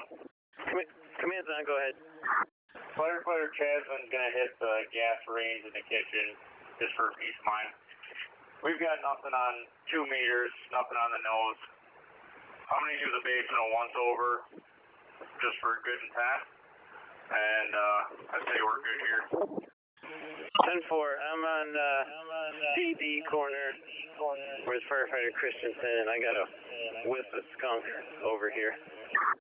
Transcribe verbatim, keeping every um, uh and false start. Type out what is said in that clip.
one. Command's on, go ahead. Firefighter Chad's going to hit the gas range in the kitchen just for peace of mind. We've got nothing on two meters, nothing on the nose. I'm going to use a basement once over just for good and fast. And uh, I'd say we're good here. ten four, I'm on uh, D D corner. Where's firefighter Christensen? I got a whiff of skunk over here.